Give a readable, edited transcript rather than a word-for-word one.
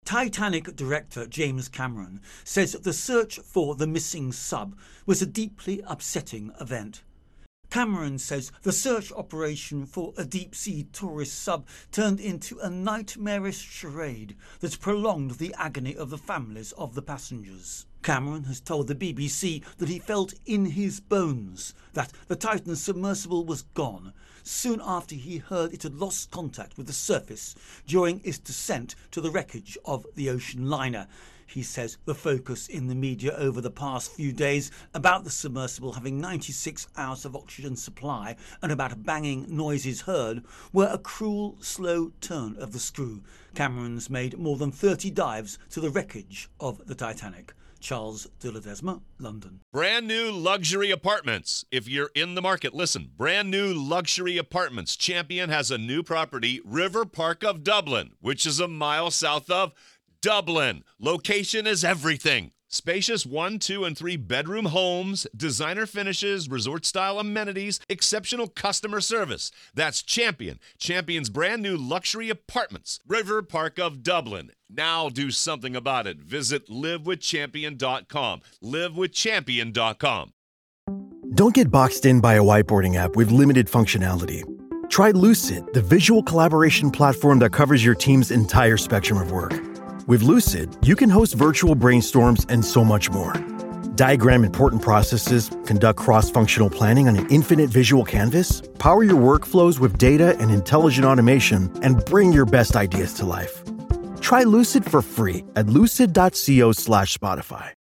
Titanic director James Cameron says the search for the missing sub was a deeply upsetting event. Cameron says the search operation for a deep-sea tourist sub turned into a nightmarish charade that prolonged the agony of the families of the passengers. Cameron has told the BBC that he felt in his bones that the Titan submersible was gone soon after he heard it had lost contact with the surface during its descent to the wreckage of the ocean liner. He says the focus in the media over the past few days about the submersible having 96 hours of oxygen supply and about banging noises heard were a cruel, slow turn of the screw. Cameron's made more than 30 dives to the wreckage of the Titanic. Charles de Ledesma, London. Brand new luxury apartments. If you're in the market, listen. Brand new luxury apartments. Champion has a new property, River Park of Dublin, which is a mile south of Dublin. Location is everything. Spacious 1, 2, and 3 bedroom homes, designer finishes, resort-style amenities, exceptional customer service. That's Champion. Champion's brand new luxury apartments. River Park of Dublin. Now do something about it. Visit livewithchampion.com. livewithchampion.com. Don't get boxed in by a whiteboarding app with limited functionality. Try Lucid, the visual collaboration platform that covers your team's entire spectrum of work. With Lucid, you can host virtual brainstorms and so much more. Diagram important processes, conduct cross-functional planning on an infinite visual canvas, power your workflows with data and intelligent automation, and bring your best ideas to life. Try Lucid for free at lucid.co/Spotify.